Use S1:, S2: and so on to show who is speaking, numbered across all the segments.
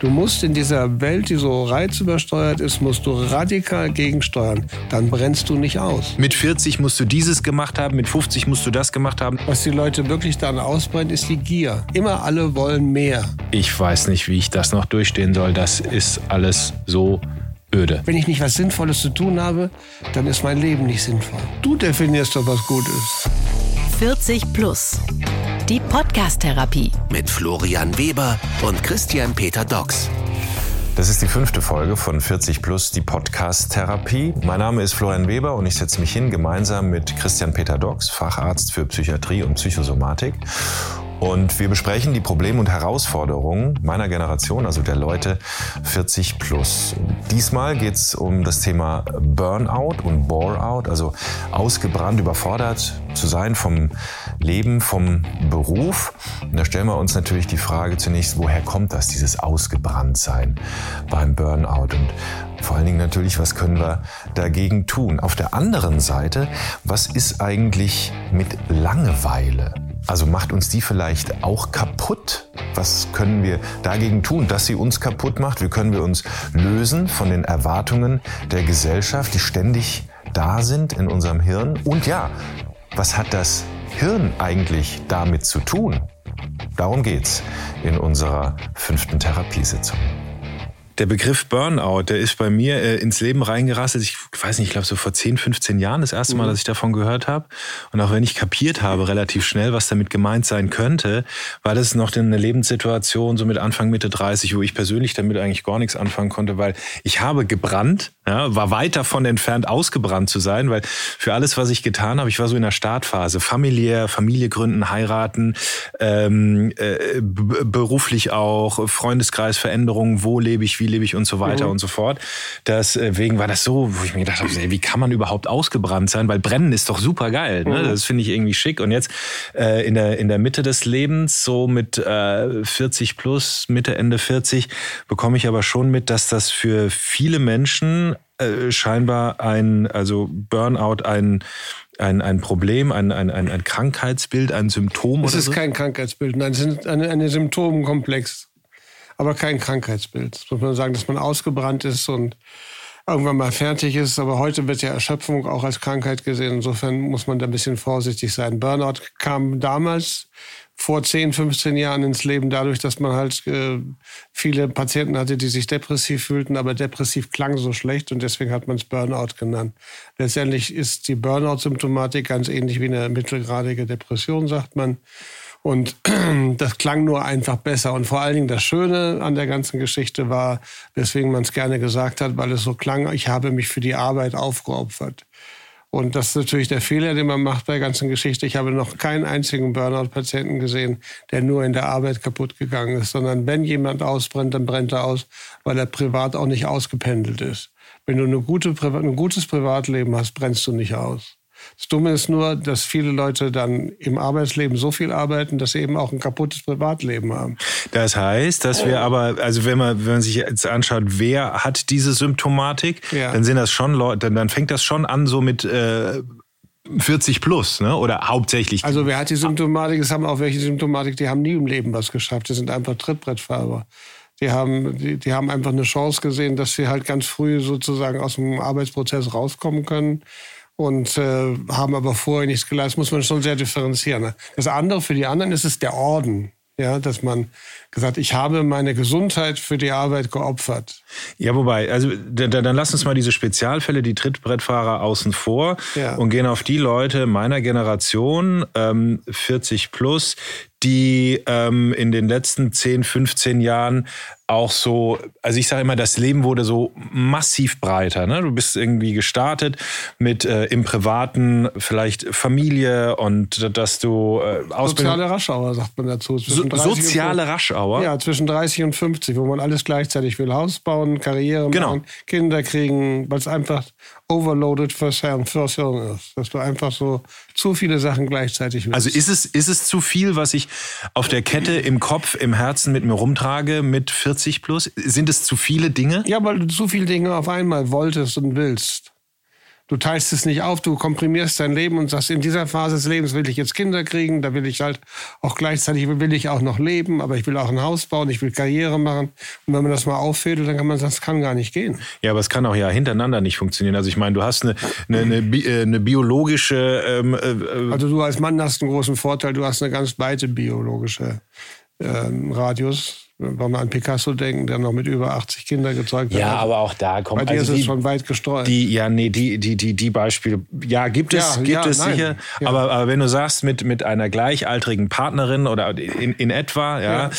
S1: Du musst in dieser Welt, die so reizübersteuert ist, musst du radikal gegensteuern. Dann brennst du nicht aus.
S2: Mit 40 musst du dieses gemacht haben, mit 50 musst du das gemacht haben.
S1: Was die Leute wirklich dann ausbrennt, ist die Gier. Immer alle wollen mehr.
S2: Ich weiß nicht, wie ich das noch durchstehen soll. Das ist alles so öde.
S1: Wenn ich nicht was Sinnvolles zu tun habe, dann ist mein Leben nicht sinnvoll. Du definierst doch, was gut ist.
S3: 40 plus. Die Podcast-Therapie.
S4: Mit Florian Weber und Christian Peter Dox.
S5: Das ist die 5. Folge von 40 plus, die Podcast-Therapie. Mein Name ist Florian Weber und ich setze mich hin gemeinsam mit Christian Peter Dox, Facharzt für Psychiatrie und Psychosomatik. Und wir besprechen die Probleme und Herausforderungen meiner Generation, also der Leute 40 plus. Diesmal geht es um das Thema Burnout und Bore-out, also ausgebrannt, überfordert zu sein vom Leben, vom Beruf. Und da stellen wir uns natürlich die Frage zunächst, woher kommt das, dieses Ausgebranntsein beim Burnout? Und vor allen Dingen natürlich, was können wir dagegen tun? Auf der anderen Seite, was ist eigentlich mit Langeweile? Also macht uns die vielleicht auch kaputt? Was können wir dagegen tun, dass sie uns kaputt macht? Wie können wir uns lösen von den Erwartungen der Gesellschaft, die ständig da sind in unserem Hirn? Und ja, was hat das Hirn eigentlich damit zu tun? Darum geht's in unserer 5. Therapiesitzung.
S2: Der Begriff Burnout, der ist bei mir ins Leben reingerasselt. Ich weiß nicht, ich glaube so vor 10, 15 Jahren das erste Mal, dass ich davon gehört habe. Und auch wenn ich kapiert habe relativ schnell, was damit gemeint sein könnte, war das noch eine Lebenssituation so mit Anfang, Mitte 30, wo ich persönlich damit eigentlich gar nichts anfangen konnte, weil ich habe gebrannt, ja, war weit davon entfernt, ausgebrannt zu sein, weil für alles, was ich getan habe, ich war so in der Startphase, familiär, Familie gründen, heiraten, beruflich auch, Freundeskreis, Veränderungen, wo lebe ich, wie lebe ich und so weiter und so fort. Deswegen war das so, wo ich mir gedacht habe, wie kann man überhaupt ausgebrannt sein? Weil Brennen ist doch super geil. Ne? Das finde ich irgendwie schick. Und jetzt in der Mitte des Lebens, so mit 40 plus, Mitte, Ende 40, bekomme ich aber schon mit, dass das für viele Menschen scheinbar also Burnout ein Problem, ein Krankheitsbild, ein Symptom oder so?
S1: Es ist kein Krankheitsbild, nein, es ist ein Symptomkomplex. Aber kein Krankheitsbild. Das muss man sagen, dass man ausgebrannt ist und irgendwann mal fertig ist. Aber heute wird ja Erschöpfung auch als Krankheit gesehen. Insofern muss man da ein bisschen vorsichtig sein. Burnout kam damals vor 10, 15 Jahren ins Leben dadurch, dass man halt viele Patienten hatte, die sich depressiv fühlten. Aber depressiv klang so schlecht und deswegen hat man es Burnout genannt. Letztendlich ist die Burnout-Symptomatik ganz ähnlich wie eine mittelgradige Depression, sagt man. Und das klang nur einfach besser. Und vor allen Dingen das Schöne an der ganzen Geschichte war, weswegen man es gerne gesagt hat, weil es so klang, ich habe mich für die Arbeit aufgeopfert. Und das ist natürlich der Fehler, den man macht bei der ganzen Geschichte. Ich habe noch keinen einzigen Burnout-Patienten gesehen, der nur in der Arbeit kaputt gegangen ist. Sondern wenn jemand ausbrennt, dann brennt er aus, weil er privat auch nicht ausgependelt ist. Wenn du ein gutes Privatleben hast, brennst du nicht aus. Das Dumme ist nur, dass viele Leute dann im Arbeitsleben so viel arbeiten, dass sie eben auch ein kaputtes Privatleben haben.
S2: Das heißt, dass wir aber, also wenn man sich jetzt anschaut, wer hat diese Symptomatik, dann sind das schon Leute, dann fängt das schon an so mit 40 plus, ne? Oder hauptsächlich.
S1: Also wer hat die Symptomatik? Es haben auch welche Symptomatik, die haben nie im Leben was geschafft. Die sind einfach Trittbrettfahrer. Die haben einfach eine Chance gesehen, dass sie halt ganz früh sozusagen aus dem Arbeitsprozess rauskommen können. Und haben aber vorher nichts geleistet, muss man schon sehr differenzieren. Ne? Das andere, für die anderen ist es der Orden. Ja, dass man gesagt, ich habe meine Gesundheit für die Arbeit geopfert.
S2: Ja, wobei, also dann lass uns mal diese Spezialfälle, die Trittbrettfahrer außen vor und gehen auf die Leute meiner Generation, 40 plus, die in den letzten 10, 15 Jahren auch so, also ich sage immer, das Leben wurde so massiv breiter. Ne? Du bist irgendwie gestartet mit im Privaten vielleicht Familie und dass du
S1: Soziale Raschauer, sagt man dazu.
S2: Soziale Raschauer?
S1: Ja, zwischen 30 und 50, wo man alles gleichzeitig will. Haus bauen, Karriere machen, Kinder kriegen, weil es einfach overloaded fürs Hirn ist. Dass du einfach so zu viele Sachen gleichzeitig willst.
S2: Also ist es zu viel, was ich auf der Kette im Kopf, im Herzen mit mir rumtrage mit 40 plus? Sind es zu viele Dinge?
S1: Ja, weil du zu viele Dinge auf einmal wolltest und willst. Du teilst es nicht auf, du komprimierst dein Leben und sagst, in dieser Phase des Lebens will ich jetzt Kinder kriegen, da will ich halt auch gleichzeitig, will ich auch noch leben, aber ich will auch ein Haus bauen, ich will Karriere machen. Und wenn man das mal auffädelt, dann kann man sagen, das kann gar nicht gehen.
S2: Ja, aber es kann auch ja hintereinander nicht funktionieren. Also ich meine, du hast eine biologische...
S1: Also du als Mann hast einen großen Vorteil, du hast eine ganz weite biologische Radius. Wenn wir an Picasso denken, der noch mit über 80 Kinder gezeugt hat.
S2: Ja, aber auch da kommt...
S1: Bei dir ist es schon weit gestreut.
S2: Die Beispiele, ja, gibt es sicher. Ja. Aber wenn du sagst, mit einer gleichaltrigen Partnerin oder in etwa,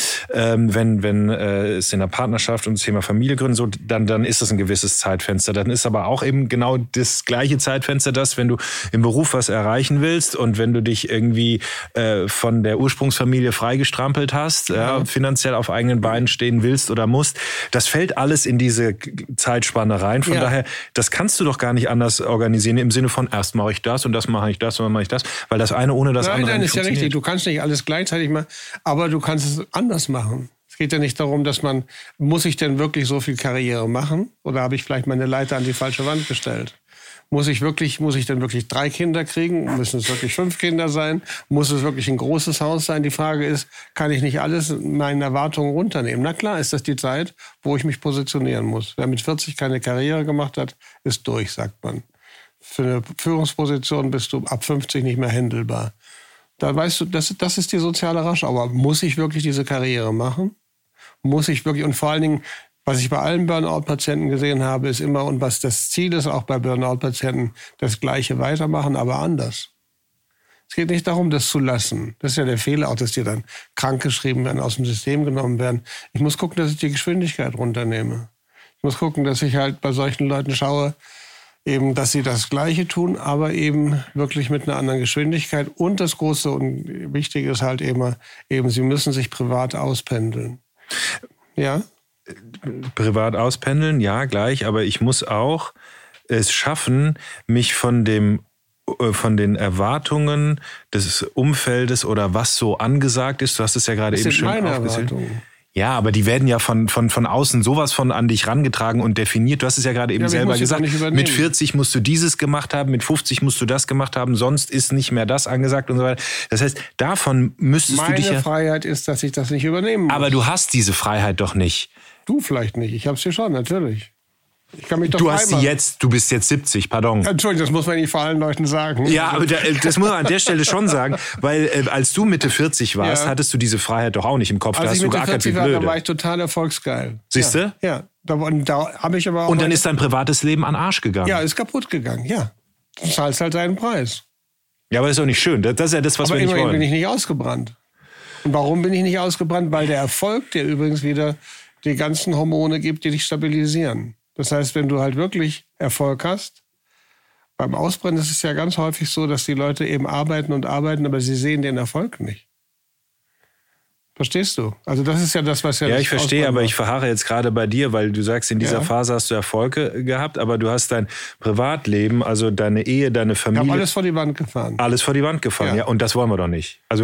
S2: wenn es in der Partnerschaft und das Thema Familie gründen, so, dann ist das ein gewisses Zeitfenster. Dann ist aber auch eben genau das gleiche Zeitfenster, das, wenn du im Beruf was erreichen willst und wenn du dich irgendwie von der Ursprungsfamilie freigestrampelt hast, finanziell auf eigenen Beinen stehen willst oder musst, das fällt alles in diese Zeitspanne rein. Von daher, das kannst du doch gar nicht anders organisieren, im Sinne von erst mache ich das und das mache ich das und dann mache ich das, weil das eine ohne das andere nicht
S1: funktioniert. Nein, ist ja richtig. Du kannst nicht alles gleichzeitig machen, aber du kannst es anders machen. Es geht ja nicht darum, dass muss ich denn wirklich so viel Karriere machen oder habe ich vielleicht meine Leiter an die falsche Wand gestellt? Muss ich denn wirklich 3 Kinder kriegen? Müssen es wirklich 5 Kinder sein? Muss es wirklich ein großes Haus sein? Die Frage ist, kann ich nicht alles meinen Erwartungen runternehmen? Na klar ist das die Zeit, wo ich mich positionieren muss. Wer mit 40 keine Karriere gemacht hat, ist durch, sagt man. Für eine Führungsposition bist du ab 50 nicht mehr händelbar. Da weißt du, das ist die soziale Rasche. Aber muss ich wirklich diese Karriere machen? Muss ich wirklich, und vor allen Dingen, was ich bei allen Burnout-Patienten gesehen habe, ist immer, und was das Ziel ist, auch bei Burnout-Patienten, das Gleiche weitermachen, aber anders. Es geht nicht darum, das zu lassen. Das ist ja der Fehler, auch dass die dann krankgeschrieben werden, aus dem System genommen werden. Ich muss gucken, dass ich die Geschwindigkeit runternehme. Ich muss gucken, dass ich halt bei solchen Leuten schaue, eben, dass sie das Gleiche tun, aber eben wirklich mit einer anderen Geschwindigkeit. Und das Große und Wichtige ist halt eben, sie müssen sich privat auspendeln. Ja?
S2: Privat auspendeln, ja, gleich, aber ich muss auch es schaffen, mich von den Erwartungen des Umfeldes oder was so angesagt ist, du hast es ja gerade eben schön aufgezählt. Ja, aber die werden ja von außen sowas von an dich rangetragen und definiert. Du hast es ja gerade eben selber gesagt. Mit 40 musst du dieses gemacht haben, mit 50 musst du das gemacht haben, sonst ist nicht mehr das angesagt und so weiter. Das heißt, davon müsstest du dich ja...
S1: Meine Freiheit ist, dass ich das nicht übernehmen muss.
S2: Aber du hast diese Freiheit doch nicht.
S1: Du vielleicht nicht. Ich hab's hier schon, natürlich. Ich kann mich doch
S2: du bist jetzt 70, pardon.
S1: Entschuldigung, das muss man nicht vor allen Leuten sagen.
S2: Ja, aber das muss man an der Stelle schon sagen, weil als du Mitte 40 warst, hattest du diese Freiheit doch auch nicht im Kopf.
S1: Als
S2: da hast du geackert wie blöde.
S1: Da war ich total erfolgsgeil.
S2: Siehst du?
S1: Ja. Da habe ich aber auch...
S2: Und dann ist dein privates Leben an den Arsch gegangen.
S1: Ja, ist kaputt gegangen, ja. Du zahlst halt deinen Preis.
S2: Ja, aber das ist doch nicht schön. Das ist ja das, was wir nicht wollen.
S1: Aber bin ich nicht ausgebrannt. Und warum bin ich nicht ausgebrannt? Weil der Erfolg, der übrigens wieder die ganzen Hormone gibt, die dich stabilisieren. Das heißt, wenn du halt wirklich Erfolg hast, beim Ausbrennen ist es ja ganz häufig so, dass die Leute eben arbeiten, aber sie sehen den Erfolg nicht. Verstehst du? Also das ist ja das, was ja...
S2: Ja, ich verstehe, aber ich verharre jetzt gerade bei dir, weil du sagst, in dieser Phase hast du Erfolge gehabt, aber du hast dein Privatleben, also deine Ehe, deine Familie... Ich habe
S1: alles vor die Wand gefahren.
S2: Alles vor die Wand gefahren, ja. Und das wollen wir doch nicht. Also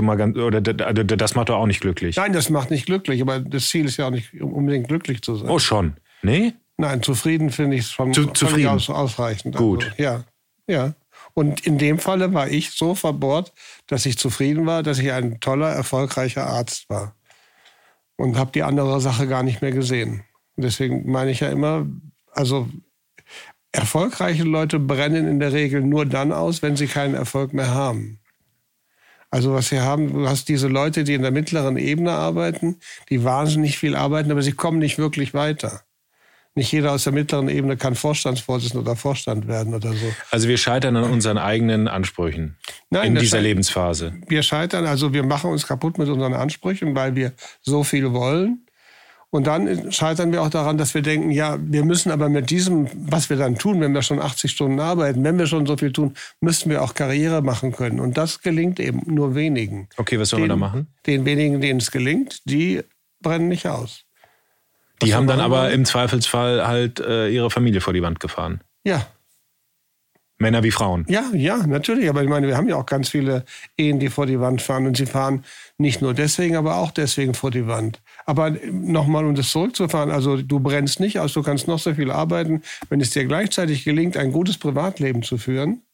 S2: das macht doch auch nicht glücklich.
S1: Nein, das macht nicht glücklich, aber das Ziel ist ja auch nicht unbedingt glücklich zu sein.
S2: Oh, schon? Nee?
S1: Nein, zufrieden finde ich schon
S2: zufrieden.
S1: Ausreichend.
S2: Gut.
S1: Also, ja. Und in dem Falle war ich so verbohrt, dass ich zufrieden war, dass ich ein toller, erfolgreicher Arzt war. Und habe die andere Sache gar nicht mehr gesehen. Und deswegen meine ich ja immer, also erfolgreiche Leute brennen in der Regel nur dann aus, wenn sie keinen Erfolg mehr haben. Also was wir haben, du hast diese Leute, die in der mittleren Ebene arbeiten, die wahnsinnig viel arbeiten, aber sie kommen nicht wirklich weiter. Nicht jeder aus der mittleren Ebene kann Vorstandsvorsitzender oder Vorstand werden oder so.
S2: Also wir scheitern an unseren eigenen Ansprüchen in dieser Lebensphase.
S1: Wir scheitern, also wir machen uns kaputt mit unseren Ansprüchen, weil wir so viel wollen. Und dann scheitern wir auch daran, dass wir denken, ja, wir müssen aber mit diesem, was wir dann tun, wenn wir schon 80 Stunden arbeiten, wenn wir schon so viel tun, müssten wir auch Karriere machen können. Und das gelingt eben nur wenigen.
S2: Okay, was sollen wir da machen?
S1: Den wenigen, denen es gelingt, die brennen nicht aus.
S2: Die haben dann aber im Zweifelsfall halt ihre Familie vor die Wand gefahren.
S1: Ja.
S2: Männer wie Frauen.
S1: Ja, natürlich. Aber ich meine, wir haben ja auch ganz viele Ehen, die vor die Wand fahren. Und sie fahren nicht nur deswegen, aber auch deswegen vor die Wand. Aber nochmal, um das zurückzufahren, also du brennst nicht aus, du kannst noch so viel arbeiten. Wenn es dir gleichzeitig gelingt, ein gutes Privatleben zu führen,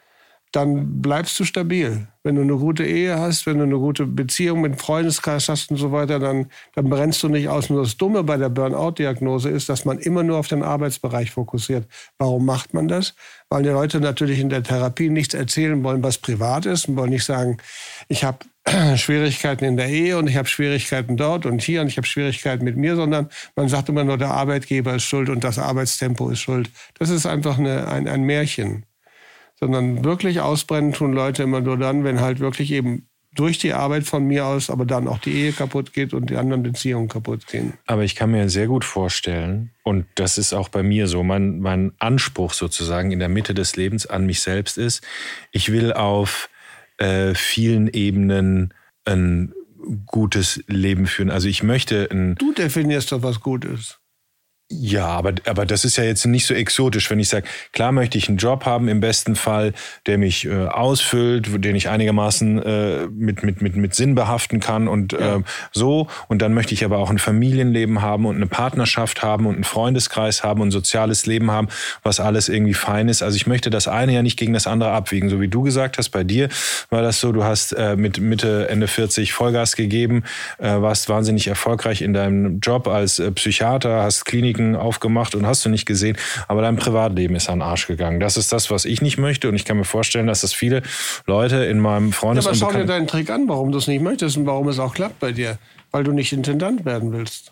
S1: dann bleibst du stabil. Wenn du eine gute Ehe hast, wenn du eine gute Beziehung mit Freundeskreis hast und so weiter, dann brennst du nicht aus. Nur das Dumme bei der Burnout-Diagnose ist, dass man immer nur auf den Arbeitsbereich fokussiert. Warum macht man das? Weil die Leute natürlich in der Therapie nichts erzählen wollen, was privat ist, und wollen nicht sagen, ich habe Schwierigkeiten in der Ehe und ich habe Schwierigkeiten dort und hier und ich habe Schwierigkeiten mit mir, sondern man sagt immer nur, der Arbeitgeber ist schuld und das Arbeitstempo ist schuld. Das ist einfach ein Märchen. Sondern wirklich ausbrennen tun Leute immer nur dann, wenn halt wirklich eben durch die Arbeit von mir aus, aber dann auch die Ehe kaputt geht und die anderen Beziehungen kaputt gehen.
S2: Aber ich kann mir sehr gut vorstellen, und das ist auch bei mir so, mein Anspruch sozusagen in der Mitte des Lebens an mich selbst ist, ich will auf vielen Ebenen ein gutes Leben führen. Also ich möchte
S1: Du definierst doch, was gut ist.
S2: Ja, aber das ist ja jetzt nicht so exotisch, wenn ich sage, klar möchte ich einen Job haben, im besten Fall, der mich ausfüllt, den ich einigermaßen mit Sinn behaften kann und so. Und dann möchte ich aber auch ein Familienleben haben und eine Partnerschaft haben und einen Freundeskreis haben und ein soziales Leben haben, was alles irgendwie fein ist. Also ich möchte das eine ja nicht gegen das andere abwiegen. So wie du gesagt hast, bei dir war das so, du hast mit Mitte, Ende 40 Vollgas gegeben, warst wahnsinnig erfolgreich in deinem Job als Psychiater, hast Kliniken aufgemacht und hast du nicht gesehen, aber dein Privatleben ist an den Arsch gegangen. Das ist das, was ich nicht möchte und ich kann mir vorstellen, dass das viele Leute in meinem Freundeskreis...
S1: aber schau dir deinen Trick an, warum du es nicht möchtest und warum es auch klappt bei dir. Weil du nicht Intendant werden willst.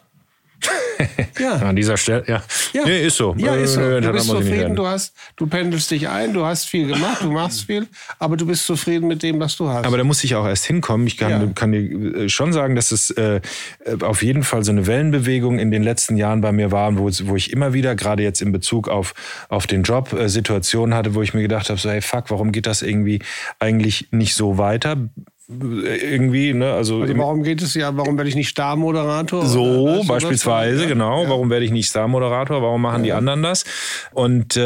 S2: Ja. An dieser Stelle, ja. Nee, ist so.
S1: Ja, ist so. Du bist zufrieden, du pendelst dich ein, du hast viel gemacht, du machst viel, aber du bist zufrieden mit dem, was du hast.
S2: Aber da muss ich auch erst hinkommen. Ich kann dir schon sagen, dass es auf jeden Fall so eine Wellenbewegung in den letzten Jahren bei mir war, wo ich immer wieder, gerade jetzt in Bezug auf den Job, Situationen hatte, wo ich mir gedacht habe, so hey, fuck, warum geht das irgendwie eigentlich nicht so weiter? Irgendwie, ne? Also
S1: warum werde ich nicht Star-Moderator?
S2: So, beispielsweise, genau. Ja. Warum werde ich nicht Star-Moderator? Warum machen die anderen das? Und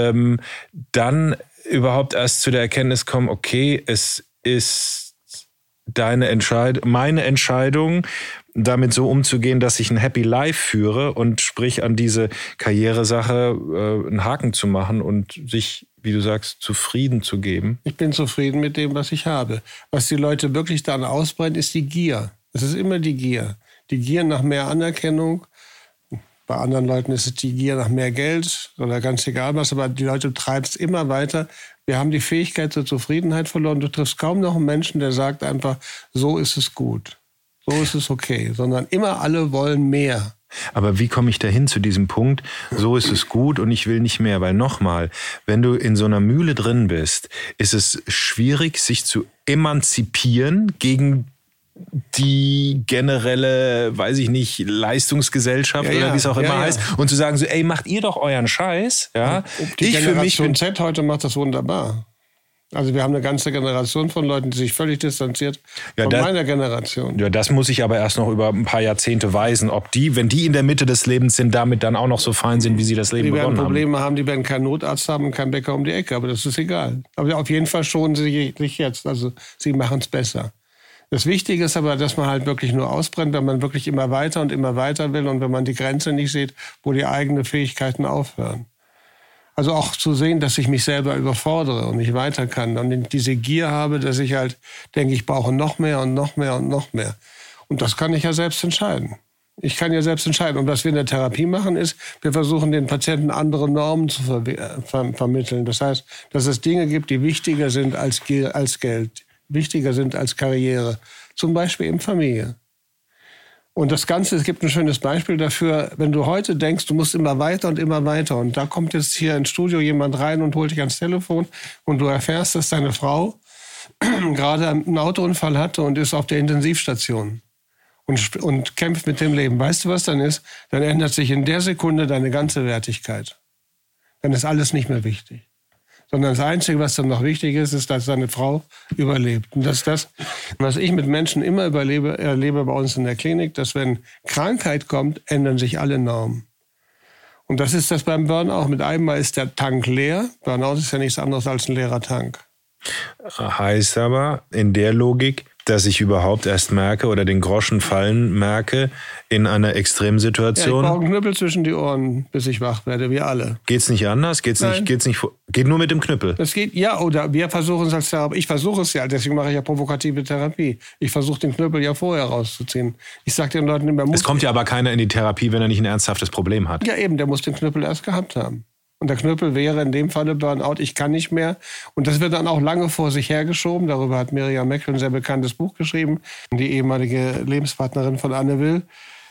S2: dann überhaupt erst zu der Erkenntnis kommen, okay, es ist meine Entscheidung, damit so umzugehen, dass ich ein Happy Life führe und sprich an diese Karrieresache einen Haken zu machen und sich, wie du sagst, zufrieden zu geben.
S1: Ich bin zufrieden mit dem, was ich habe. Was die Leute wirklich dann ausbrennen, ist die Gier. Es ist immer die Gier. Die Gier nach mehr Anerkennung. Bei anderen Leuten ist es die Gier nach mehr Geld oder ganz egal was, aber die Leute treiben es immer weiter. Wir haben die Fähigkeit zur Zufriedenheit verloren. Du triffst kaum noch einen Menschen, der sagt einfach, so ist es gut. So ist es okay. Sondern immer alle wollen mehr.
S2: Aber wie komme ich dahin zu diesem Punkt, so ist es gut und ich will nicht mehr? Weil nochmal, wenn du in so einer Mühle drin bist, ist es schwierig, sich zu emanzipieren gegen die generelle, weiß ich nicht, Leistungsgesellschaft oder wie es auch immer heißt und zu sagen so, ey, macht ihr doch euren Scheiß. Ja?
S1: Die Generation Z heute macht das wunderbar. Also wir haben eine ganze Generation von Leuten, die sich völlig distanziert von meiner Generation.
S2: Ja, das muss ich aber erst noch über ein paar Jahrzehnte weisen, ob die, wenn die in der Mitte des Lebens sind, damit dann auch noch so fein sind, wie sie das Leben begonnen haben.
S1: Die werden Probleme haben, die werden keinen Notarzt haben und keinen Bäcker um die Ecke, aber das ist egal. Aber auf jeden Fall schonen sie sich jetzt, also sie machen es besser. Das Wichtige ist aber, dass man halt wirklich nur ausbrennt, wenn man wirklich immer weiter will und wenn man die Grenze nicht sieht, wo die eigenen Fähigkeiten aufhören. Also auch zu sehen, dass ich mich selber überfordere und nicht weiter kann und diese Gier habe, dass ich halt denke, ich brauche noch mehr und noch mehr und noch mehr. Und das kann ich ja selbst entscheiden. Ich kann ja selbst entscheiden. Und was wir in der Therapie machen, ist, wir versuchen den Patienten andere Normen zu vermitteln. Das heißt, dass es Dinge gibt, die wichtiger sind als Geld, wichtiger sind als Karriere. Zum Beispiel in Familie. Und das Ganze, es gibt ein schönes Beispiel dafür, wenn du heute denkst, du musst immer weiter und da kommt jetzt hier ins Studio jemand rein und holt dich ans Telefon und du erfährst, dass deine Frau gerade einen Autounfall hatte und ist auf der Intensivstation und kämpft mit dem Leben. Weißt du, was dann ist? Dann ändert sich in der Sekunde deine ganze Wertigkeit. Dann ist alles nicht mehr wichtig. Sondern das Einzige, was dann noch wichtig ist, ist, dass seine Frau überlebt. Und das ist das, was ich mit Menschen immer erlebe bei uns in der Klinik, dass wenn Krankheit kommt, ändern sich alle Normen. Und das ist das beim Burnout. Mit einmal ist der Tank leer. Burnout ist ja nichts anderes als ein leerer Tank.
S2: Heißt aber in der Logik, dass ich überhaupt erst merke oder den Groschen fallen merke in einer Extremsituation.
S1: Ja, ich brauche einen Knüppel zwischen die Ohren, bis ich wach werde, wir alle.
S2: Geht's nicht anders? Geht nur mit dem Knüppel?
S1: Das geht, ja, oder wir versuchen es als Therapie. Ich versuche es ja, deswegen mache ich ja provokative Therapie. Ich versuche den Knüppel ja vorher rauszuziehen. Ich sage den Leuten immer,
S2: es kommt ja aber keiner in die Therapie, wenn er nicht ein ernsthaftes Problem hat.
S1: Ja eben, der muss den Knüppel erst gehabt haben. Und der Knüppel wäre in dem Falle Burnout, ich kann nicht mehr. Und das wird dann auch lange vor sich hergeschoben. Darüber hat Miriam Meckel ein sehr bekanntes Buch geschrieben, die ehemalige Lebenspartnerin von Anne Will,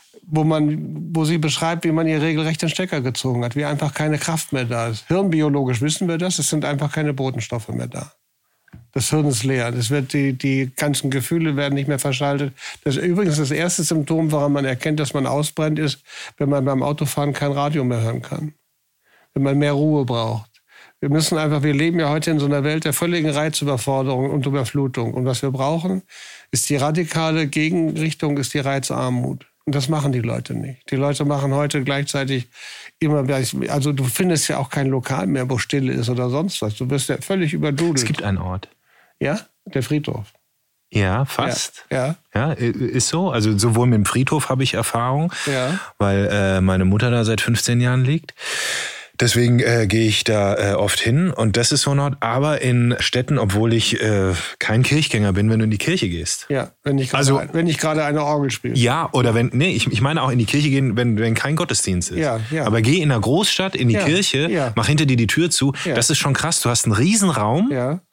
S1: wo sie beschreibt, wie man ihr regelrecht den Stecker gezogen hat, wie einfach keine Kraft mehr da ist. Hirnbiologisch wissen wir das, es sind einfach keine Botenstoffe mehr da. Das Hirn ist leer. Das wird die ganzen Gefühle werden nicht mehr verschaltet. Das ist übrigens das erste Symptom, woran man erkennt, dass man ausbrennt, ist, wenn man beim Autofahren kein Radio mehr hören kann. Wenn man mehr Ruhe braucht. Wir leben ja heute in so einer Welt der völligen Reizüberforderung und Überflutung. Und was wir brauchen, ist die radikale Gegenrichtung, ist die Reizarmut. Und das machen die Leute nicht. Die Leute machen heute gleichzeitig immer, also du findest ja auch kein Lokal mehr, wo Stille ist oder sonst was. Du wirst ja völlig überdudelt.
S2: Es gibt einen Ort.
S1: Ja, der Friedhof.
S2: Ja, fast.
S1: Ja.
S2: Ja, ist so. Also sowohl mit dem Friedhof habe ich Erfahrung, weil meine Mutter da seit 15 Jahren liegt. Deswegen gehe ich da oft hin und das ist so ein Ort. Aber in Städten, obwohl ich kein Kirchgänger bin, wenn du in die Kirche gehst.
S1: Ja, wenn ich gerade eine Orgel spiele.
S2: Ja, oder ich meine auch in die Kirche gehen, wenn kein Gottesdienst ist.
S1: Ja.
S2: Aber geh in einer Großstadt in die Kirche, mach hinter dir die Tür zu. Ja. Das ist schon krass. Du hast einen Riesenraum,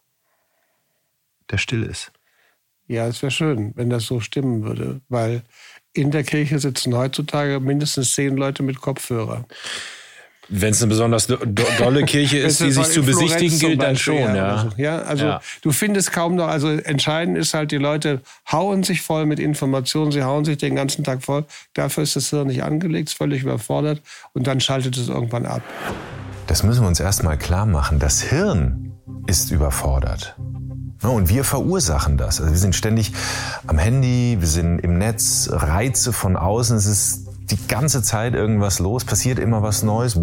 S2: der still ist.
S1: Ja, es wäre schön, wenn das so stimmen würde, weil in der Kirche sitzen heutzutage mindestens 10 Leute mit Kopfhörer.
S2: Wenn es eine besonders dolle Kirche ist, die sich zu besichtigen gilt, dann schon, ja.
S1: Du findest kaum noch, also entscheidend ist halt, die Leute hauen sich voll mit Informationen, sie hauen sich den ganzen Tag voll. Dafür ist das Hirn nicht angelegt, ist völlig überfordert und dann schaltet es irgendwann ab.
S5: Das müssen wir uns erstmal klar machen. Das Hirn ist überfordert. Und wir verursachen das. Also wir sind ständig am Handy, wir sind im Netz, Reize von außen, es ist die ganze Zeit irgendwas los, passiert immer was Neues.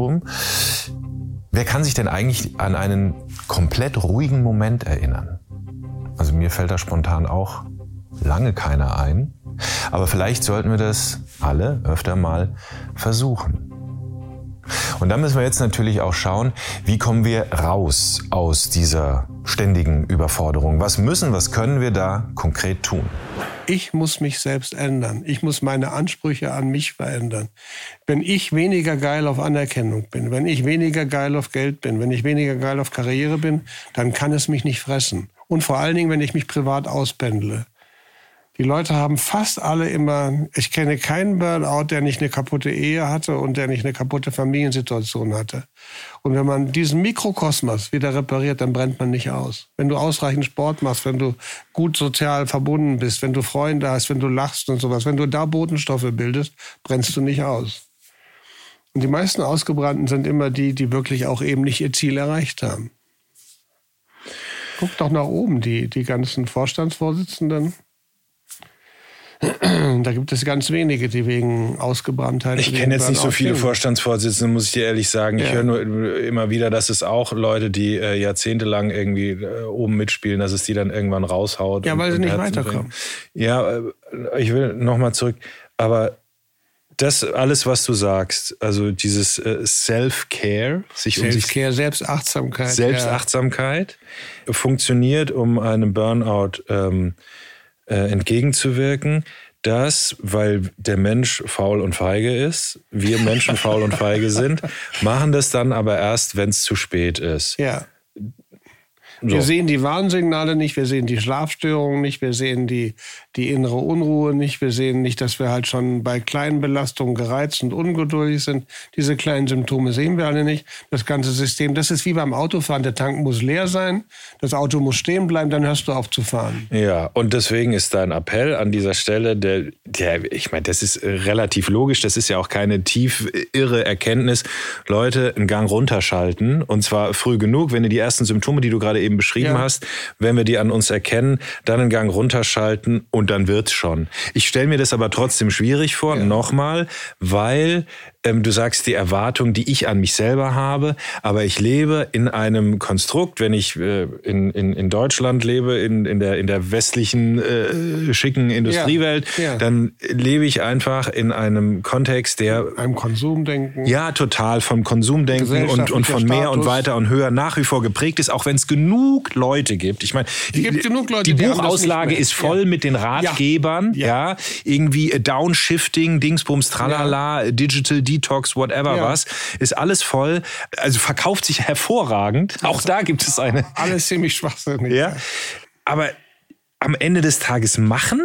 S5: Wer kann sich denn eigentlich an einen komplett ruhigen Moment erinnern? Also mir fällt da spontan auch lange keiner ein. Aber vielleicht sollten wir das alle öfter mal versuchen. Und da müssen wir jetzt natürlich auch schauen, wie kommen wir raus aus dieser ständigen Überforderung? Was können wir da konkret tun?
S1: Ich muss mich selbst ändern. Ich muss meine Ansprüche an mich verändern. Wenn ich weniger geil auf Anerkennung bin, wenn ich weniger geil auf Geld bin, wenn ich weniger geil auf Karriere bin, dann kann es mich nicht fressen. Und vor allen Dingen, wenn ich mich privat auspendle. Die Leute haben fast alle immer, ich kenne keinen Burnout, der nicht eine kaputte Ehe hatte und der nicht eine kaputte Familiensituation hatte. Und wenn man diesen Mikrokosmos wieder repariert, dann brennt man nicht aus. Wenn du ausreichend Sport machst, wenn du gut sozial verbunden bist, wenn du Freunde hast, wenn du lachst und sowas, wenn du da Botenstoffe bildest, brennst du nicht aus. Und die meisten Ausgebrannten sind immer die wirklich auch eben nicht ihr Ziel erreicht haben. Guck doch nach oben, die ganzen Vorstandsvorsitzenden. Da gibt es ganz wenige, die wegen Ausgebranntheit...
S2: Ich kenne jetzt nicht so viele Vorstandsvorsitzende, muss ich dir ehrlich sagen. Ja. Ich höre nur immer wieder, dass es auch Leute, die jahrzehntelang irgendwie oben mitspielen, dass es die dann irgendwann raushaut.
S1: Ja, weil sie nicht weiterkommen.
S2: Ja, ich will nochmal zurück. Aber das alles, was du sagst, also dieses Self-Care, Selbstachtsamkeit funktioniert, um einem Burnout entgegenzuwirken, weil der Mensch faul und feige ist, wir Menschen faul und feige sind, machen das dann aber erst, wenn es zu spät ist.
S1: Ja. Wir sehen die Warnsignale nicht, wir sehen die Schlafstörungen nicht, wir sehen die innere Unruhe nicht, wir sehen nicht, dass wir halt schon bei kleinen Belastungen gereizt und ungeduldig sind. Diese kleinen Symptome sehen wir alle nicht. Das ganze System, das ist wie beim Autofahren, der Tank muss leer sein, das Auto muss stehen bleiben, dann hörst du auf zu fahren.
S2: Ja, und deswegen ist dein Appell an dieser Stelle, ich meine, das ist relativ logisch, das ist ja auch keine tief irre Erkenntnis. Leute, einen Gang runterschalten und zwar früh genug, wenn ihr die ersten Symptome, die du gerade eben beschrieben hast, wenn wir die an uns erkennen, dann einen Gang runterschalten und dann wird's schon. Ich stelle mir das aber trotzdem schwierig vor, nochmal, weil du sagst die Erwartung, die ich an mich selber habe, aber ich lebe in einem Konstrukt, wenn ich in Deutschland lebe, in der westlichen schicken Industriewelt, dann lebe ich einfach in einem Kontext, der
S1: einem Konsumdenken.
S2: Ja, total vom Konsumdenken und von mehr und weiter und höher nach wie vor geprägt ist, auch wenn es genug Leute gibt. Ich meine, die Buchauslage ist voll mit den Ratgebern, irgendwie Downshifting, Dingsbums, Tralala, Digital Detox, whatever was, ist alles voll. Also verkauft sich hervorragend. Auch da gibt es eine.
S1: Alles ziemlich schwachsinnig.
S2: Ja. Aber am Ende des Tages machen,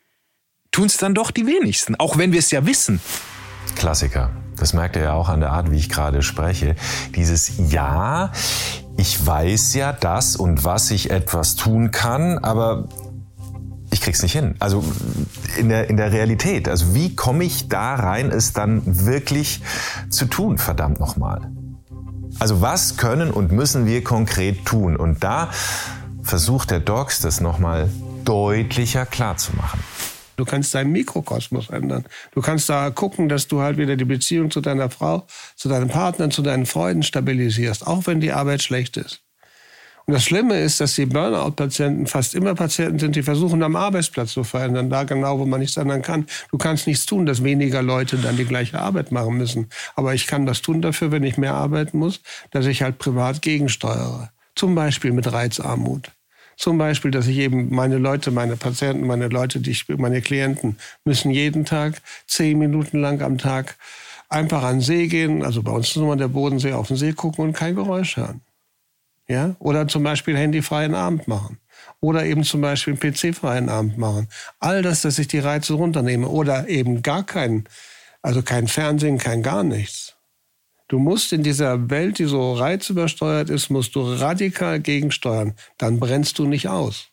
S2: tun es dann doch die wenigsten. Auch wenn wir es ja wissen.
S5: Klassiker. Das merkt ihr ja auch an der Art, wie ich gerade spreche. Dieses Ja, ich weiß ja das und was ich etwas tun kann, aber ich krieg's nicht hin. Also in der Realität. Also wie komme ich da rein, es dann wirklich zu tun, verdammt nochmal. Also was können und müssen wir konkret tun? Und da versucht der Docs, das nochmal deutlicher klar zu machen.
S1: Du kannst deinen Mikrokosmos ändern. Du kannst da gucken, dass du halt wieder die Beziehung zu deiner Frau, zu deinen Partnern, zu deinen Freunden stabilisierst, auch wenn die Arbeit schlecht ist. Und das Schlimme ist, dass die Burnout-Patienten fast immer Patienten sind, die versuchen, am Arbeitsplatz zu verändern. Da genau, wo man nichts ändern kann. Du kannst nichts tun, dass weniger Leute dann die gleiche Arbeit machen müssen. Aber ich kann das tun dafür, wenn ich mehr arbeiten muss, dass ich halt privat gegensteuere. Zum Beispiel mit Reizarmut. Zum Beispiel, dass ich eben meine Leute, meine Patienten, meine Klienten müssen jeden Tag 10 Minuten lang am Tag einfach an den See gehen. Also bei uns ist immer der Bodensee, auf den See gucken und kein Geräusch hören. Ja? Oder zum Beispiel handyfreien Abend machen. Oder eben zum Beispiel einen PC-freien Abend machen. All das, dass ich die Reize runternehme. Oder eben gar keinen, also kein Fernsehen, kein gar nichts. Du musst in dieser Welt, die so reizübersteuert ist, musst du radikal gegensteuern. Dann brennst du nicht aus.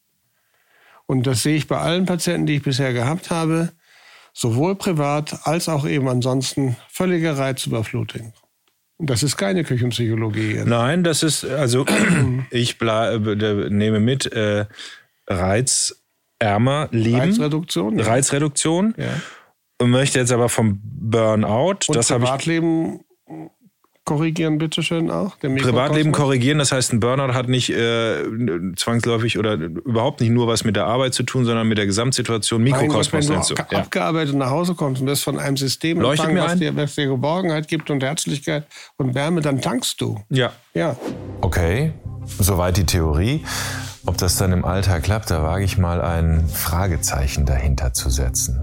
S1: Und das sehe ich bei allen Patienten, die ich bisher gehabt habe, sowohl privat als auch eben ansonsten völlige Reizüberflutung. Das ist keine Küchenpsychologie.
S2: Nein, das ist, also ich nehme mit, reizärmer leben.
S1: Reizreduktion. Ja.
S2: Reizreduktion. Ja. Und möchte jetzt aber vom Burnout.
S1: Und
S2: das
S1: Privatleben korrigieren, bitteschön auch.
S2: Privatleben korrigieren, das heißt, ein Burnout hat nicht zwangsläufig oder überhaupt nicht nur was mit der Arbeit zu tun, sondern mit der Gesamtsituation, Mikrokosmos.
S1: Wenn du abgearbeitet nach Hause kommst und wirst von einem System empfangen, was dir Geborgenheit gibt und Herzlichkeit und Wärme, dann tankst du.
S2: Ja.
S5: Okay, soweit die Theorie. Ob das dann im Alltag klappt, da wage ich mal ein Fragezeichen dahinter zu setzen.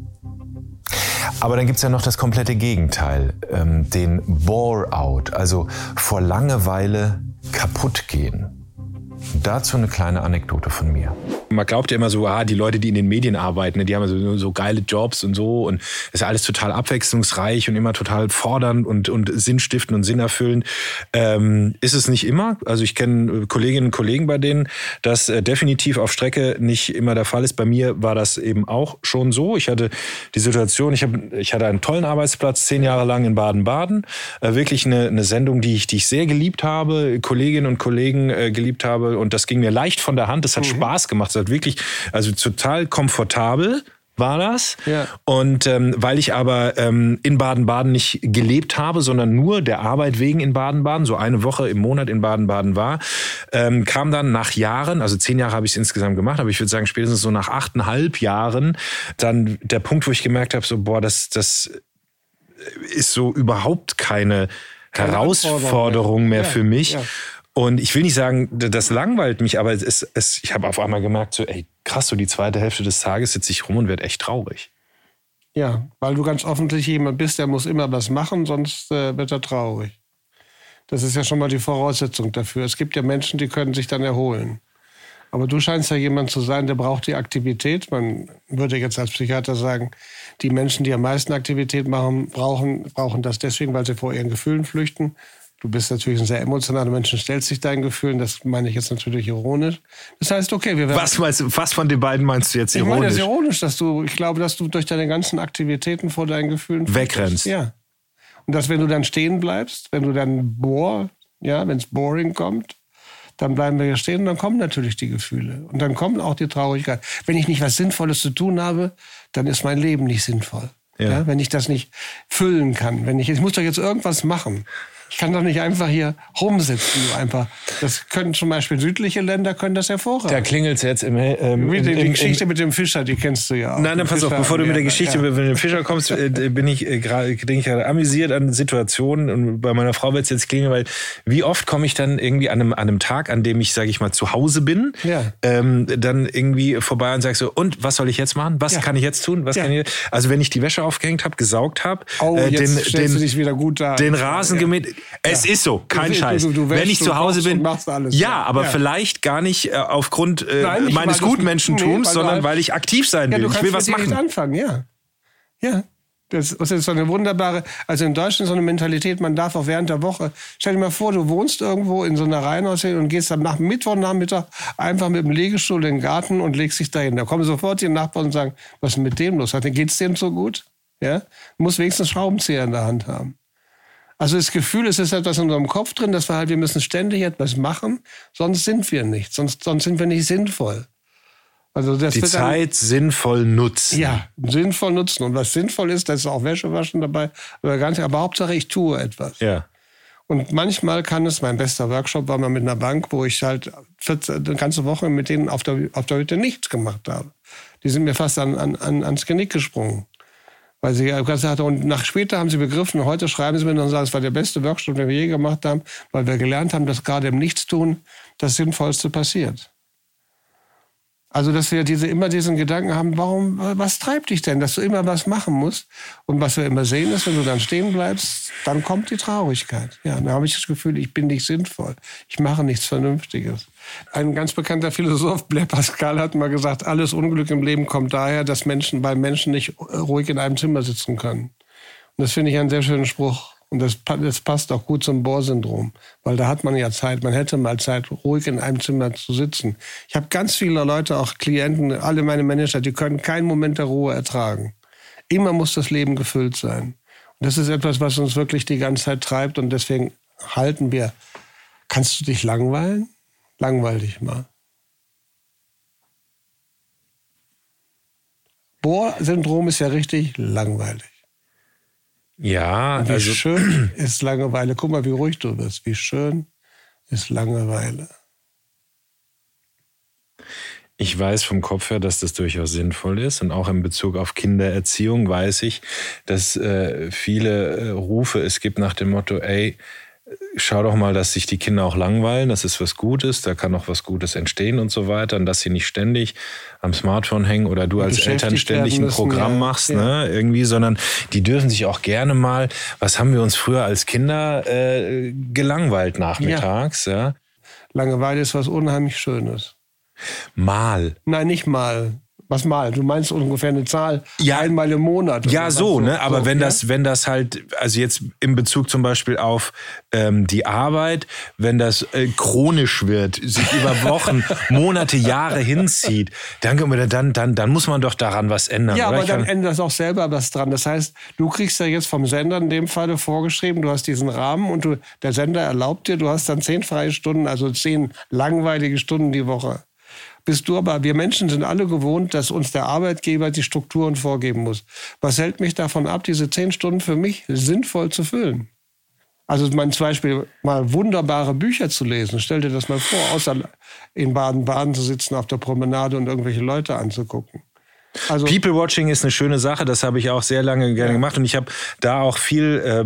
S5: Aber dann gibt's ja noch das komplette Gegenteil, den Bore-out, also vor Langeweile kaputt gehen. Dazu eine kleine Anekdote von mir.
S2: Man glaubt ja immer so, die Leute, die in den Medien arbeiten, die haben so geile Jobs und so und es ist alles total abwechslungsreich und immer total fordernd und sinnstiftend und sinnerfüllend. Ist es nicht immer. Also ich kenne Kolleginnen und Kollegen, bei denen das definitiv auf Strecke nicht immer der Fall ist. Bei mir war das eben auch schon so. Ich hatte die Situation, ich hatte einen tollen Arbeitsplatz 10 Jahre lang in Baden-Baden. Wirklich eine Sendung, die ich sehr geliebt habe, Kolleginnen und Kollegen geliebt habe und das ging mir leicht von der Hand. Das hat Spaß gemacht. Das hat wirklich, also total komfortabel war das. Ja. Und weil ich aber in Baden-Baden nicht gelebt habe, sondern nur der Arbeit wegen in Baden-Baden, so eine Woche im Monat in Baden-Baden war, kam dann nach Jahren, also 10 Jahre habe ich es insgesamt gemacht, aber ich würde sagen spätestens so nach 8,5 Jahren, dann der Punkt, wo ich gemerkt habe, so das ist so überhaupt keine Herausforderung mehr für mich. Ja. Und ich will nicht sagen, das langweilt mich, aber ich habe auf einmal gemerkt, so, ey, krass, so die zweite Hälfte des Tages sitze ich rum und werde echt traurig.
S1: Ja, weil du ganz offensichtlich jemand bist, der muss immer was machen, sonst wird er traurig. Das ist ja schon mal die Voraussetzung dafür. Es gibt ja Menschen, die können sich dann erholen. Aber du scheinst ja jemand zu sein, der braucht die Aktivität. Man würde jetzt als Psychiater sagen, die Menschen, die am meisten Aktivität machen, brauchen das deswegen, weil sie vor ihren Gefühlen flüchten. Du bist natürlich ein sehr emotionaler Mensch und stellst dich deinen Gefühlen. Das meine ich jetzt natürlich ironisch. Das heißt, okay, wir werden...
S2: Was von den beiden meinst du jetzt ironisch?
S1: Ich meine das ironisch, ich glaube, dass du durch deine ganzen Aktivitäten vor deinen Gefühlen
S2: wegrennst.
S1: Ja. Und dass, wenn du dann stehen bleibst, wenn du dann wenn es boring kommt, dann bleiben wir hier stehen und dann kommen natürlich die Gefühle. Und dann kommt auch die Traurigkeit. Wenn ich nicht was Sinnvolles zu tun habe, dann ist mein Leben nicht sinnvoll. Ja, wenn ich das nicht füllen kann. Ich muss doch jetzt irgendwas machen. Ich kann doch nicht einfach hier rumsitzen. Das können zum Beispiel südliche Länder können das hervorragend.
S2: Da klingelt's jetzt
S1: die Geschichte mit dem Fischer, die kennst du ja auch.
S2: Nein, pass auf, bevor du mit der Geschichte mit dem Fischer kommst, bin ich gerade amüsiert an Situationen und bei meiner Frau wird's jetzt klingeln, weil wie oft komme ich dann irgendwie an einem Tag, an dem ich, sage ich mal, zu Hause bin, dann irgendwie vorbei und sag so, und was soll ich jetzt machen? Was kann ich jetzt tun? Also wenn ich die Wäsche aufgehängt habe, gesaugt habe,
S1: jetzt stellst du dich wieder gut da.
S2: Den Rasen gemäht. Es ist so, kein Scheiß. Wenn ich zu Hause bin, aber vielleicht gar nicht aufgrund meines Gutmenschentums, sondern weil ich aktiv sein will. Ich will was machen.
S1: Nicht anfangen, ja. Das ist so eine wunderbare, also in Deutschland so eine Mentalität, man darf auch während der Woche, stell dir mal vor, du wohnst irgendwo in so einer Reihenhaushöhle und gehst am Mittwochnachmittag einfach mit dem Liegestuhl in den Garten und legst dich dahin. Da kommen sofort die Nachbarn und sagen, was ist mit dem los? Geht's dem so gut? Ja? Du musst wenigstens Schraubenzieher in der Hand haben. Also das Gefühl, es ist etwas in unserem Kopf drin, dass wir müssen ständig etwas machen, sonst sind wir nicht, sonst sind wir nicht sinnvoll. Also
S2: die Zeit sinnvoll nutzen.
S1: Ja, sinnvoll nutzen. Und was sinnvoll ist, da ist auch Wäsche waschen dabei, aber Hauptsache ich tue etwas.
S2: Ja.
S1: Und manchmal kann es, mein bester Workshop war mal mit einer Bank, wo ich halt eine ganze Woche mit denen auf der Hütte nichts gemacht habe. Die sind mir fast ans Genick gesprungen. Weil sie gesagt hat, und später haben sie begriffen, heute schreiben sie mir und sagen, es war der beste Workshop, den wir je gemacht haben, weil wir gelernt haben, dass gerade im Nichtstun das Sinnvollste passiert. Also, dass wir immer diesen Gedanken haben, was treibt dich denn, dass du immer was machen musst? Und was wir immer sehen ist, wenn du dann stehen bleibst, dann kommt die Traurigkeit. Ja, dann habe ich das Gefühl, ich bin nicht sinnvoll. Ich mache nichts Vernünftiges. Ein ganz bekannter Philosoph, Blaise Pascal, hat mal gesagt, alles Unglück im Leben kommt daher, dass Menschen nicht ruhig in einem Zimmer sitzen können. Und das finde ich einen sehr schönen Spruch. Und das passt auch gut zum Bohr-Syndrom. Weil da hat man ja Zeit, man hätte mal Zeit, ruhig in einem Zimmer zu sitzen. Ich habe ganz viele Leute, auch Klienten, alle meine Manager, die können keinen Moment der Ruhe ertragen. Immer muss das Leben gefüllt sein. Und das ist etwas, was uns wirklich die ganze Zeit treibt. Und deswegen halten wir, kannst du dich langweilen? Langweil dich mal. Bohr-Syndrom ist ja richtig langweilig.
S2: Ja,
S1: wie schön ist Langeweile. Guck mal, wie ruhig du bist. Wie schön ist Langeweile.
S2: Ich weiß vom Kopf her, dass das durchaus sinnvoll ist. Und auch in Bezug auf Kindererziehung weiß ich, dass viele Rufe es gibt nach dem Motto, schau doch mal, dass sich die Kinder auch langweilen, das ist was Gutes, da kann auch was Gutes entstehen und so weiter. Und dass sie nicht ständig am Smartphone hängen oder du als Eltern ständig ein Programm machst, ne, irgendwie, sondern die dürfen sich auch gerne mal, was haben wir uns früher als Kinder gelangweilt nachmittags? Ja.
S1: Langeweile ist was unheimlich Schönes.
S2: Mal.
S1: Nein, nicht mal. Was mal? Du meinst ungefähr eine Zahl, einmal im Monat.
S2: Ja, so, ne? Aber wenn das halt, also jetzt in Bezug zum Beispiel auf die Arbeit, wenn das chronisch wird, sich über Wochen, Monate, Jahre hinzieht, dann muss man doch daran was ändern.
S1: Ja,
S2: oder?
S1: aber dann ändert das auch selber was dran. Das heißt, du kriegst ja jetzt vom Sender in dem Falle vorgeschrieben, du hast diesen Rahmen und der Sender erlaubt dir, du hast dann 10 freie Stunden, also 10 langweilige Stunden die Woche. Wir Menschen sind alle gewohnt, dass uns der Arbeitgeber die Strukturen vorgeben muss. Was hält mich davon ab, diese 10 Stunden für mich sinnvoll zu füllen? Also zum Beispiel mal wunderbare Bücher zu lesen. Stell dir das mal vor, außer in Baden-Baden zu sitzen auf der Promenade und irgendwelche Leute anzugucken. Also
S2: People-Watching ist eine schöne Sache, das habe ich auch sehr lange gerne gemacht und ich habe da auch viel,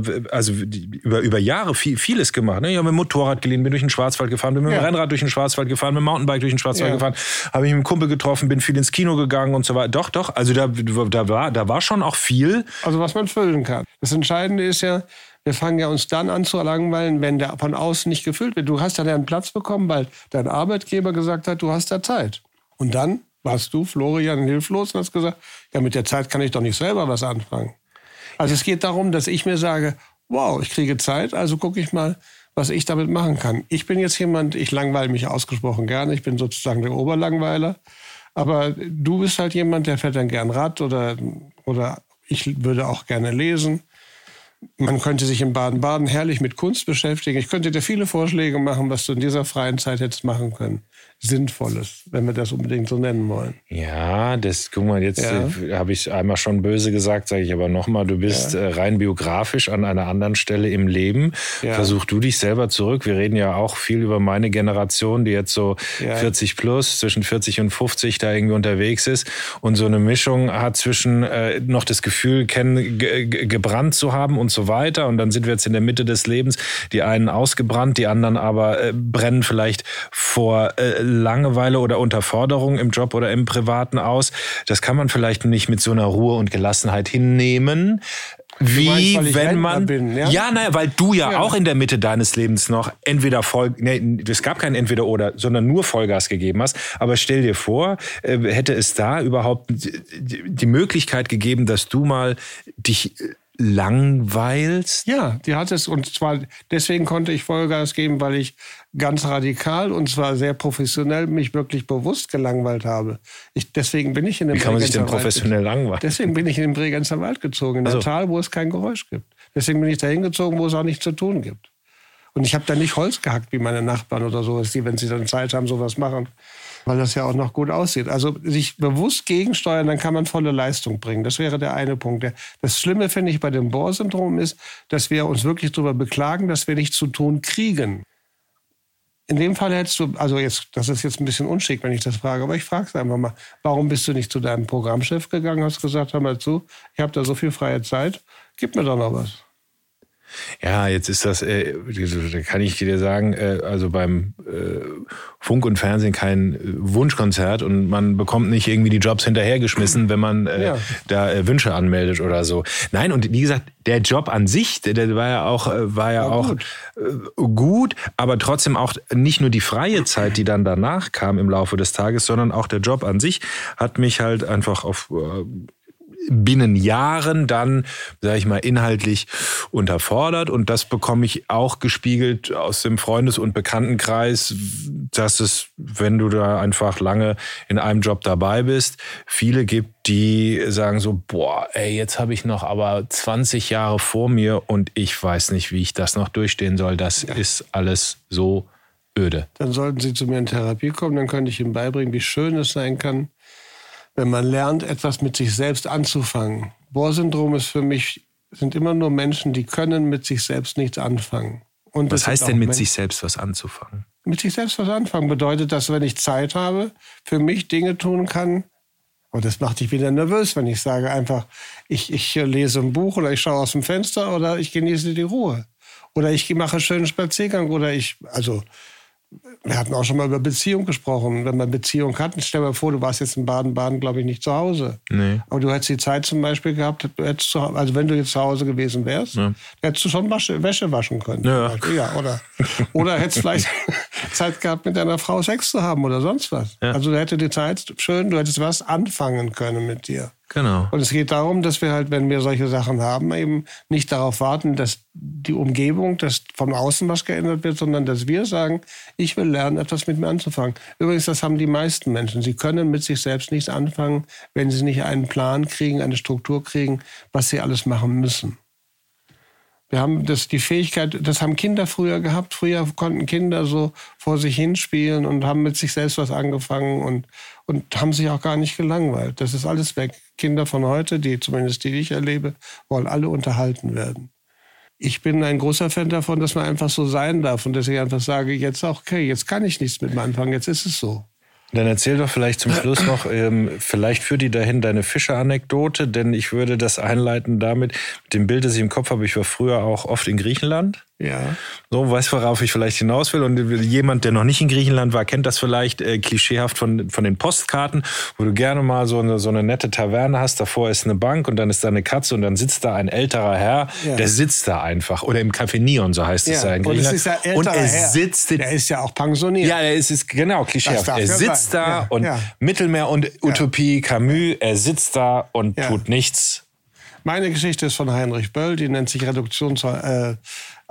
S2: über Jahre vieles gemacht. Ne? Ich habe mit dem Motorrad geliehen, bin durch den Schwarzwald gefahren, bin mit dem Rennrad durch den Schwarzwald gefahren, mit dem Mountainbike durch den Schwarzwald gefahren, habe mich mit einem Kumpel getroffen, bin viel ins Kino gegangen und so weiter. Doch, also da war schon auch viel.
S1: Also was man füllen kann. Das Entscheidende ist ja, wir fangen ja uns dann an zu langweilen, wenn der von außen nicht gefüllt wird. Du hast ja einen Platz bekommen, weil dein Arbeitgeber gesagt hat, du hast da Zeit. Und dann warst du, Florian, hilflos und hast gesagt, ja, mit der Zeit kann ich doch nicht selber was anfangen. Also es geht darum, dass ich mir sage, wow, ich kriege Zeit, also gucke ich mal, was ich damit machen kann. Ich bin jetzt jemand, ich langweile mich ausgesprochen gerne, ich bin sozusagen der Oberlangweiler, aber du bist halt jemand, der fährt dann gern Rad oder ich würde auch gerne lesen. Man könnte sich in Baden-Baden herrlich mit Kunst beschäftigen. Ich könnte dir viele Vorschläge machen, was du in dieser freien Zeit hättest machen können. Sinnvolles, wenn wir das unbedingt so nennen wollen.
S2: Ja, guck mal, jetzt habe ich einmal schon böse gesagt, sage ich aber nochmal, du bist rein biografisch an einer anderen Stelle im Leben. Ja. Versuch du dich selber zurück. Wir reden ja auch viel über meine Generation, die jetzt so 40 plus, zwischen 40 und 50 da irgendwie unterwegs ist und so eine Mischung hat zwischen noch das Gefühl, gebrannt zu haben und so weiter. Und dann sind wir jetzt in der Mitte des Lebens, die einen ausgebrannt, die anderen aber brennen vielleicht vor Langeweile oder Unterforderung im Job oder im Privaten aus. Das kann man vielleicht nicht mit so einer Ruhe und Gelassenheit hinnehmen. Wie, meinst, wenn man... bin, ja? Ja, naja, weil du ja auch in der Mitte deines Lebens noch entweder es gab kein Entweder-Oder, sondern nur Vollgas gegeben hast. Aber stell dir vor, hätte es da überhaupt die Möglichkeit gegeben, dass du mal dich langweilst?
S1: Ja, die hat es. Und zwar deswegen konnte ich Vollgas geben, weil ich ganz radikal und zwar sehr professionell mich wirklich bewusst gelangweilt habe. Deswegen bin ich in den
S2: Wie kann man sich denn professionell langweilen?
S1: Deswegen bin ich in den Bregenzer Wald gezogen, in der Tal, wo es kein Geräusch gibt. Deswegen bin ich da hingezogen, wo es auch nichts zu tun gibt. Und ich habe da nicht Holz gehackt wie meine Nachbarn oder so, die, wenn sie dann Zeit haben, sowas machen. Weil das ja auch noch gut aussieht. Also sich bewusst gegensteuern, dann kann man volle Leistung bringen. Das wäre der eine Punkt. Das Schlimme, finde ich, bei dem Bohr-Syndrom ist, dass wir uns wirklich darüber beklagen, dass wir nichts zu tun kriegen. In dem Fall hättest du, das ist jetzt ein bisschen unschick, wenn ich das frage, aber ich frage es einfach mal, warum bist du nicht zu deinem Programmchef gegangen, hast gesagt, hör mal zu, ich habe da so viel freie Zeit, gib mir doch noch was.
S2: Ja, jetzt ist das, da kann ich dir sagen, also beim Funk und Fernsehen kein Wunschkonzert und man bekommt nicht irgendwie die Jobs hinterhergeschmissen, wenn man da Wünsche anmeldet oder so. Nein, und wie gesagt, der Job an sich, der war ja auch gut, aber trotzdem auch nicht nur die freie Zeit, die dann danach kam im Laufe des Tages, sondern auch der Job an sich hat mich halt einfach auf binnen Jahren dann, sage ich mal, inhaltlich unterfordert. Und das bekomme ich auch gespiegelt aus dem Freundes- und Bekanntenkreis, dass es, wenn du da einfach lange in einem Job dabei bist, viele gibt, die sagen so, boah, ey, jetzt habe ich noch aber 20 Jahre vor mir und ich weiß nicht, wie ich das noch durchstehen soll. Das ist alles so öde.
S1: Dann sollten Sie zu mir in Therapie kommen, dann könnte ich Ihnen beibringen, wie schön es sein kann, wenn man lernt, etwas mit sich selbst anzufangen. Bohr-Syndrom ist für mich, sind immer nur Menschen, die können mit sich selbst nichts anfangen. Und
S2: was heißt denn mit sich selbst was anzufangen?
S1: Mit sich selbst was anfangen bedeutet, dass wenn ich Zeit habe, für mich Dinge tun kann. Und das macht dich wieder nervös, wenn ich sage einfach, ich lese ein Buch oder ich schaue aus dem Fenster oder ich genieße die Ruhe. Oder ich mache einen schönen Spaziergang oder wir hatten auch schon mal über Beziehung gesprochen. Wenn man Beziehung hat, stell dir mal vor, du warst jetzt in Baden-Baden, glaube ich, nicht zu Hause. Nee. Aber du hättest die Zeit zum Beispiel gehabt, also wenn du jetzt zu Hause gewesen wärst, hättest du schon Wäsche waschen können. Ja, oder hättest vielleicht Zeit gehabt, mit deiner Frau Sex zu haben oder sonst was. Ja. Also du hättest die Zeit, du hättest was anfangen können mit dir.
S2: Genau.
S1: Und es geht darum, dass wir halt, wenn wir solche Sachen haben, eben nicht darauf warten, dass die Umgebung, dass von außen was geändert wird, sondern dass wir sagen, ich will lernen, etwas mit mir anzufangen. Übrigens, das haben die meisten Menschen. Sie können mit sich selbst nichts anfangen, wenn sie nicht einen Plan kriegen, eine Struktur kriegen, was sie alles machen müssen. Wir haben die Fähigkeit, das haben Kinder früher gehabt. Früher konnten Kinder so vor sich hinspielen und haben mit sich selbst was angefangen und haben sich auch gar nicht gelangweilt. Das ist alles weg. Kinder von heute, zumindest die ich erlebe, wollen alle unterhalten werden. Ich bin ein großer Fan davon, dass man einfach so sein darf und dass ich einfach sage, jetzt auch, okay, jetzt kann ich nichts mit mir anfangen, jetzt ist es so.
S2: Dann erzähl doch vielleicht zum Schluss noch, vielleicht führt die dahin deine Fischer-Anekdote, denn ich würde das einleiten damit, mit dem Bild, das ich im Kopf habe, ich war früher auch oft in Griechenland.
S1: Ja.
S2: So, weißt du, worauf ich vielleicht hinaus will? Und jemand, der noch nicht in Griechenland war, kennt das vielleicht klischeehaft von den Postkarten, wo du gerne mal so eine nette Taverne hast, davor ist eine Bank und dann ist da eine Katze und dann sitzt da ein älterer Herr, der sitzt da einfach. Oder im Café Neon, so heißt es ja in Griechenland.
S1: Und es ist ja älterer
S2: und er
S1: Herr.
S2: Sitzt,
S1: der ist ja auch pensioniert.
S2: Ja, er ist genau klischeehaft. Er sitzt da und Mittelmeer und Utopie, Camus, er sitzt da und tut nichts.
S1: Meine Geschichte ist von Heinrich Böll, die nennt sich Reduktionsantrieb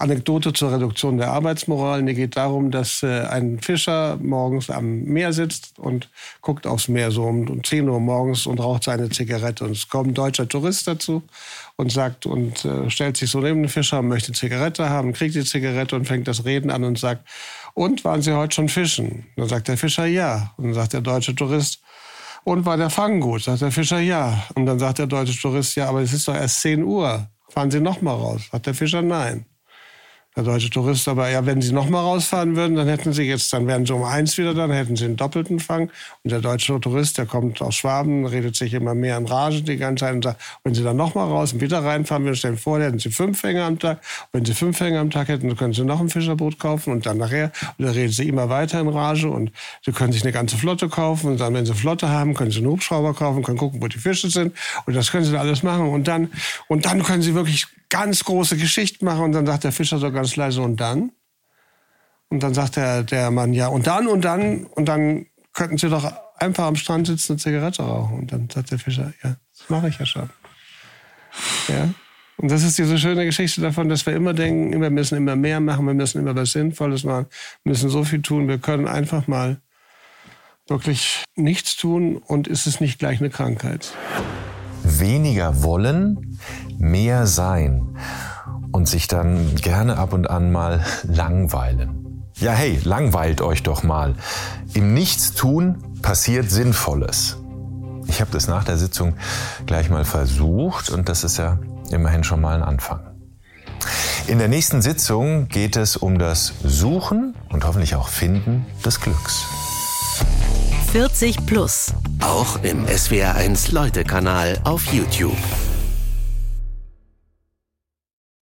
S1: Anekdote zur Reduktion der Arbeitsmoral. Die geht darum, dass ein Fischer morgens am Meer sitzt und guckt aufs Meer so um 10 Uhr morgens und raucht seine Zigarette. Und es kommt ein deutscher Tourist dazu und sagt und stellt sich so neben den Fischer und möchte Zigarette haben, kriegt die Zigarette und fängt das Reden an und sagt, und waren Sie heute schon fischen? Dann sagt der Fischer, ja. Und dann sagt der deutsche Tourist, und war der Fang gut? Sagt der Fischer, ja. Und dann sagt der deutsche Tourist, ja, aber es ist doch erst 10 Uhr. Fahren Sie noch mal raus? Sagt der Fischer, nein. Der deutsche Tourist aber, ja, wenn Sie noch mal rausfahren würden, dann wären Sie um 1 wieder da, dann hätten Sie einen doppelten Fang. Und der deutsche Tourist, der kommt aus Schwaben, redet sich immer mehr in Rage die ganze Zeit und sagt, wenn Sie dann noch mal raus und wieder reinfahren würden, stellen vor, hätten Sie 5 Fänge am Tag. Und wenn Sie 5 Fänge am Tag hätten, dann können Sie noch ein Fischerboot kaufen und dann nachher, und dann redet Sie immer weiter in Rage und Sie können sich eine ganze Flotte kaufen und dann, wenn Sie Flotte haben, können Sie einen Hubschrauber kaufen, können gucken, wo die Fische sind und das können Sie dann alles machen und dann können Sie wirklich ganz große Geschichten machen. Und dann sagt der Fischer so ganz leise, und dann? Und dann sagt der Mann, ja, und dann könnten Sie doch einfach am Strand sitzen und eine Zigarette rauchen. Und dann sagt der Fischer, ja, das mache ich ja schon. Ja? Und das ist diese schöne Geschichte davon, dass wir immer denken, wir müssen immer mehr machen, wir müssen immer was Sinnvolles machen, wir müssen so viel tun, wir können einfach mal wirklich nichts tun und ist es nicht gleich eine Krankheit.
S5: Weniger wollen, mehr sein und sich dann gerne ab und an mal langweilen. Ja, hey, langweilt euch doch mal. Im Nichtstun passiert Sinnvolles. Ich habe das nach der Sitzung gleich mal versucht und das ist ja immerhin schon mal ein Anfang. In der nächsten Sitzung geht es um das Suchen und hoffentlich auch Finden des Glücks.
S3: 40 plus.
S4: Auch im SWR1 Leute-Kanal auf YouTube.